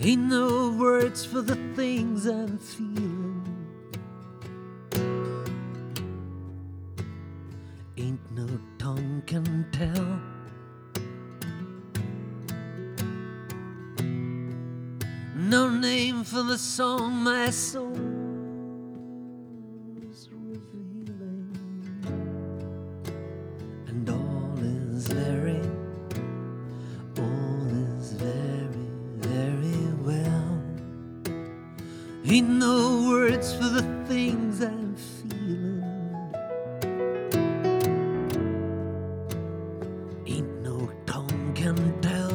Ain't no words for the things I'm feeling. Ain't no tongue can tell. No name for the song my soul is revealing. And all is very well. Ain't no words for the things I'm feeling. Ain't no tongue can tell.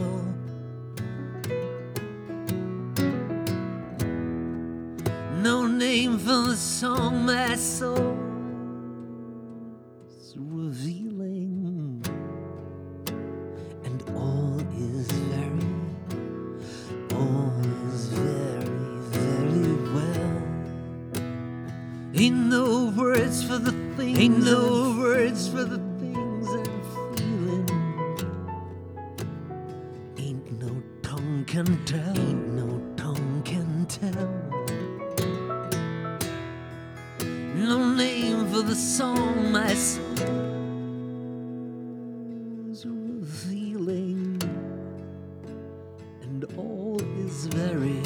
No name for the song my soul's revealing. And all is very well. Ain't no words for the things. Ain't no words for the things I'm feeling. Ain't no tongue can tell. Ain't no tongue can tell. No name for the song my soul's revealing. And all is very